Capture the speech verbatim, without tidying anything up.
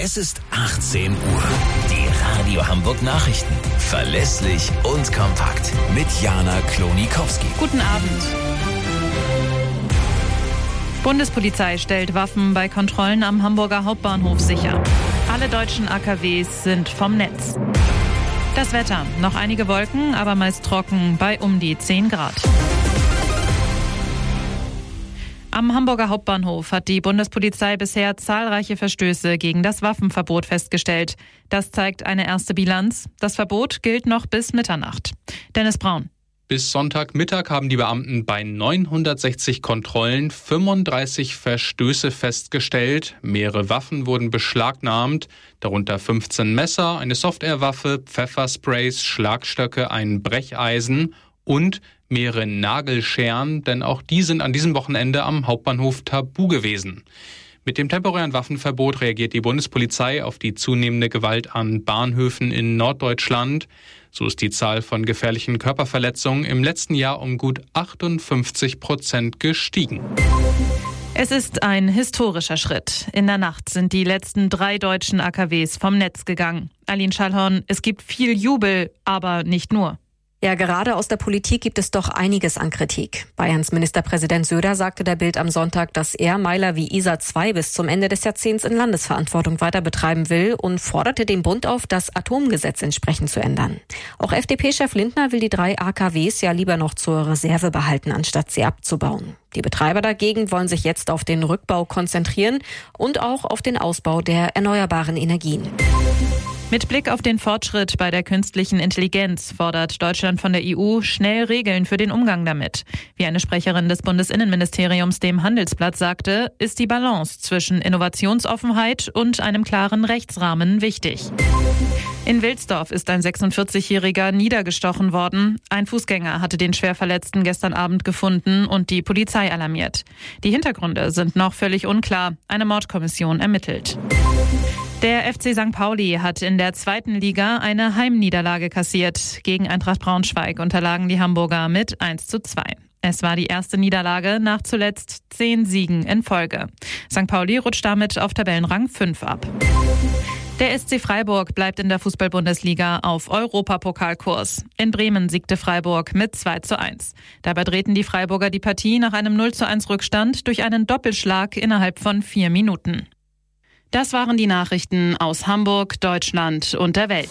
Es ist achtzehn Uhr. Die Radio Hamburg Nachrichten. Verlässlich und kompakt. Mit Jana Klonikowski. Guten Abend. Bundespolizei stellt Waffen bei Kontrollen am Hamburger Hauptbahnhof sicher. Alle deutschen A K Ws sind vom Netz. Das Wetter. Noch einige Wolken, aber meist trocken bei um die zehn Grad. Am Hamburger Hauptbahnhof hat die Bundespolizei bisher zahlreiche Verstöße gegen das Waffenverbot festgestellt. Das zeigt eine erste Bilanz. Das Verbot gilt noch bis Mitternacht. Dennis Braun. Bis Sonntagmittag haben die Beamten bei neunhundertsechzig Kontrollen fünfunddreißig Verstöße festgestellt. Mehrere Waffen wurden beschlagnahmt, darunter fünfzehn Messer, eine Softairwaffe, Pfeffersprays, Schlagstöcke, ein Brecheisen und mehrere Nagelscheren, denn auch die sind an diesem Wochenende am Hauptbahnhof tabu gewesen. Mit dem temporären Waffenverbot reagiert die Bundespolizei auf die zunehmende Gewalt an Bahnhöfen in Norddeutschland. So ist die Zahl von gefährlichen Körperverletzungen im letzten Jahr um gut achtundfünfzig Prozent gestiegen. Es ist ein historischer Schritt. In der Nacht sind die letzten drei deutschen A K Ws vom Netz gegangen. Aline Schallhorn, es gibt viel Jubel, aber nicht nur. Ja, gerade aus der Politik gibt es doch einiges an Kritik. Bayerns Ministerpräsident Söder sagte der Bild am Sonntag, dass er Meiler wie Isar zwei bis zum Ende des Jahrzehnts in Landesverantwortung weiter betreiben will und forderte den Bund auf, das Atomgesetz entsprechend zu ändern. Auch F D P-Chef Lindner will die drei A K Ws ja lieber noch zur Reserve behalten, anstatt sie abzubauen. Die Betreiber dagegen wollen sich jetzt auf den Rückbau konzentrieren und auch auf den Ausbau der erneuerbaren Energien. Mit Blick auf den Fortschritt bei der künstlichen Intelligenz fordert Deutschland von der E U schnell Regeln für den Umgang damit. Wie eine Sprecherin des Bundesinnenministeriums dem Handelsblatt sagte, ist die Balance zwischen Innovationsoffenheit und einem klaren Rechtsrahmen wichtig. In Wilsdorf ist ein sechsundvierzigjähriger niedergestochen worden. Ein Fußgänger hatte den Schwerverletzten gestern Abend gefunden und die Polizei alarmiert. Die Hintergründe sind noch völlig unklar. Eine Mordkommission ermittelt. Der F C Sankt Pauli hat in der zweiten Liga eine Heimniederlage kassiert. Gegen Eintracht Braunschweig unterlagen die Hamburger mit eins zu zwei. Es war die erste Niederlage nach zuletzt zehn Siegen in Folge. Sankt Pauli rutscht damit auf Tabellenrang fünf ab. Der S C Freiburg bleibt in der Fußball-Bundesliga auf Europapokalkurs. In Bremen siegte Freiburg mit zwei zu eins. Dabei drehten die Freiburger die Partie nach einem null zu eins Rückstand durch einen Doppelschlag innerhalb von vier Minuten. Das waren die Nachrichten aus Hamburg, Deutschland und der Welt.